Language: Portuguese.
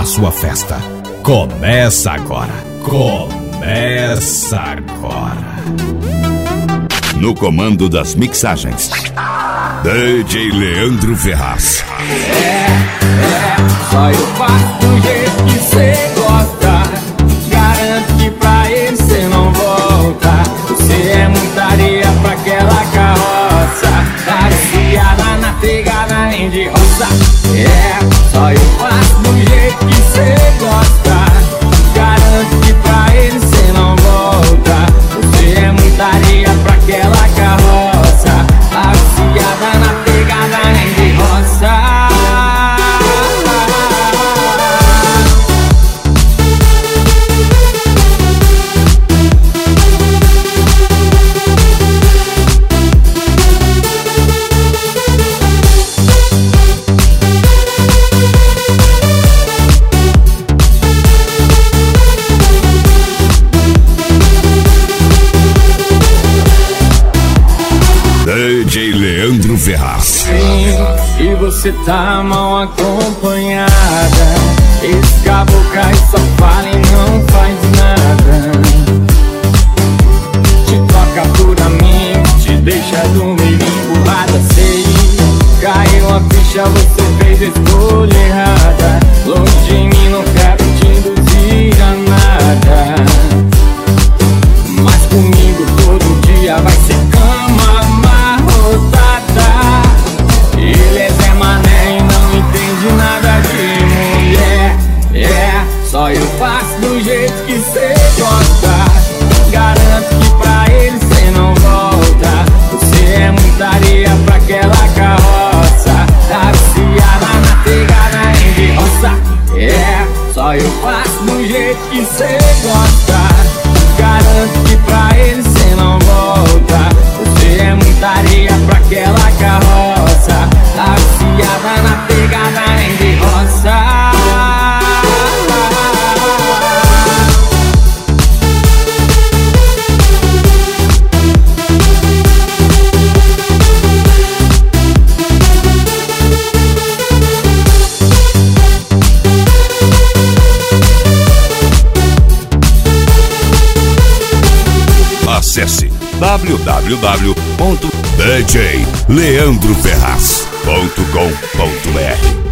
a sua festa. Começa agora. Começa agora. No comando das mixagens, DJ Leandro Ferraz. Só eu faço do jeito que cê gosta. Garanto que pra ele cê não volta. Você é muita areia pra aquela carroça. Cariciada na pegada nem de roça. Só eu faço do jeito que cê gosta. Garanto que pra ele cê não volta. Você é muita areia pra aquela carroça. Cariciada na pegada nem de roça. DJ Leandro Ferraz. Sim, e você tá mal acompanhada. Esse caboclo aí só fala e não faz nada. Te toca por amigo, te deixa dormir emburrada. Sei, caiu a ficha, você fez a escolha errada. Longe de mim, não quero te induzir a nada. Mas comigo todo dia vai ser cama amarrotada. Ele é Zé Mané e não entende nada de mulher. Só eu faço do jeito que cê gosta. Garanto que pra ele cê não volta. Você é muita areia pra aquela carroça. Cariciada na pegada nem de roça. Só eu faço do jeito que cê gosta. Garanto que pra ele cê não volta. Você é muita areia pra aquela carroça. Cariciada na pegada nem de roça. Acesse www.djleandroferraz.com.br